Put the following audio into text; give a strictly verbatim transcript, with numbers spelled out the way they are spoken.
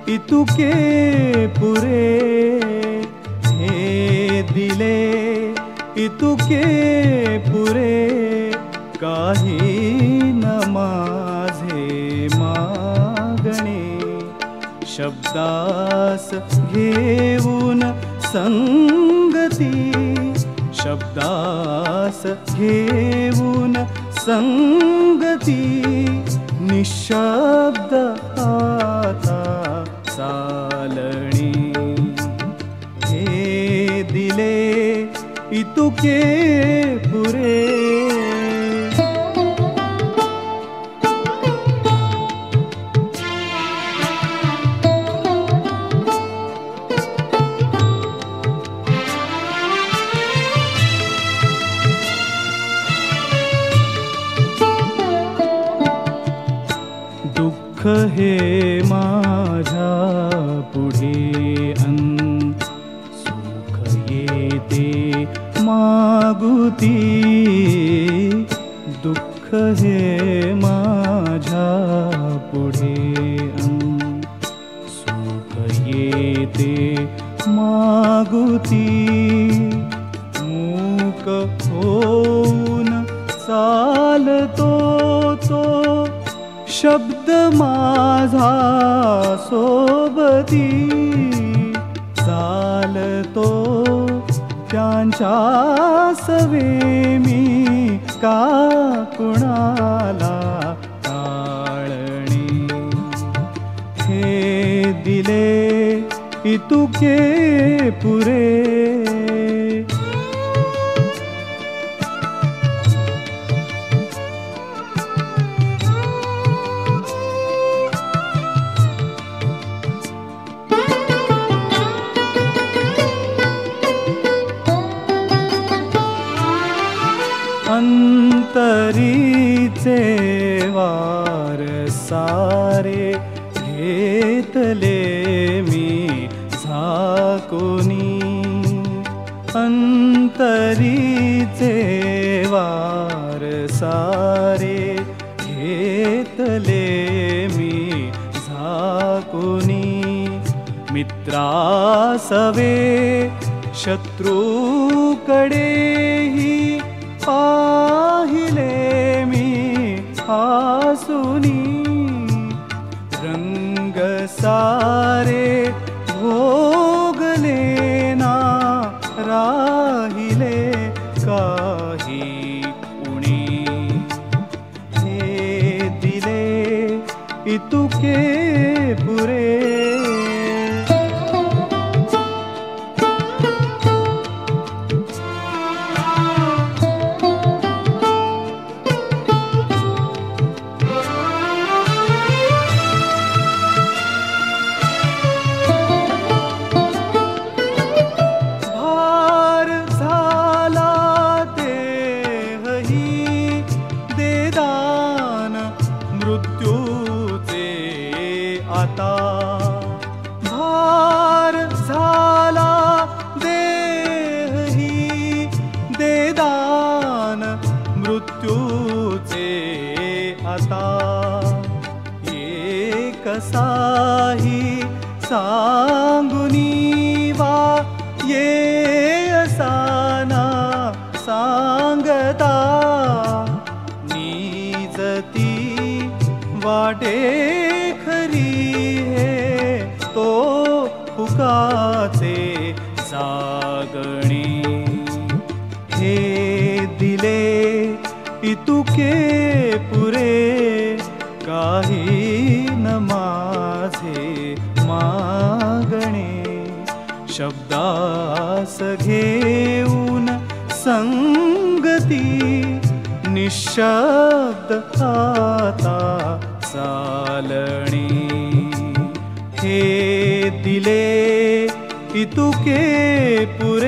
इतुके पुरे, हे दिले इतुके पुरे, काही न माझे मागणे. शब्दास घेऊन संगती, शब्दास घेऊन संगती, निशब्द आता चालणी. हे दिले इतुके पुरे. दुःख हे माझ्या पुढे अन सुख येते मागुती. दुःख हे माझ्या पुढे अन सुख येते मागुती. मूक होऊन चालतो तो शब्द माझा सोबती. चालतो त्यांच्या सवे मी का कुणाला टाळणी. हे दिले इतुके पुरे. अंतरीचे वार सारे घेतले मी झाकुनी. अंतरीचे वार सारे घेतले मी झाकुनी. मित्रासवे शत्रूकडेही पाहिले मी हासुनी. रंग सारे भोगले ना राहिले काही उणी. हे दिले इतुके पुरे. आता भार झाला देही देदान मृत्यूचे. आता एक साही सांगुनी वा ये असाना सांगता. निजती वाटे फुकाचे जागणी. हे दिले इतुके पुरे, काही न माझे मागणे. शब्दास घेऊन संगती, निशब्द आता चालणी. हे दिले इतुके पुरे.